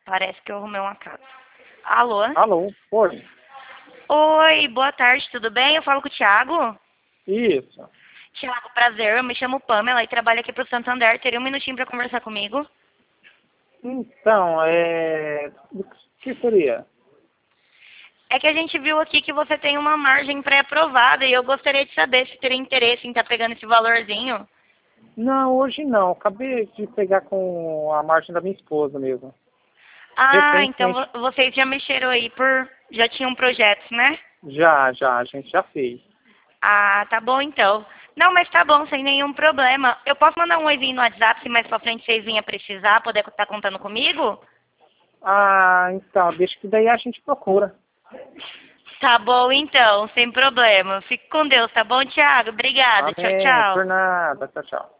Parece que eu arrumei uma casa. Alô? Alô, oi. Oi, boa tarde, tudo bem? Eu falo com o Thiago. Isso. Thiago, prazer, eu me chamo Pamela e trabalho aqui pro Santander. Teria um minutinho pra conversar comigo? Então, o que seria? É que a gente viu aqui que você tem uma margem pré-aprovada e eu gostaria de saber se teria interesse em estar pegando esse valorzinho. Não, hoje não. Acabei de pegar com a margem da minha esposa mesmo. Ah, então Recentemente, vocês já mexeram aí por... Já tinham projetos, né? já, a gente já fez. Ah, tá bom então. Não, mas tá bom, sem nenhum problema. Eu posso mandar um oizinho no WhatsApp se mais pra frente vocês vinham precisar, poder estar contando comigo? Ah, então, deixa que daí a gente procura. Tá bom então, sem problema. Fique com Deus, tá bom, Thiago? Obrigada. Tchau, Amém, por tchau. nada. Tchau, tchau.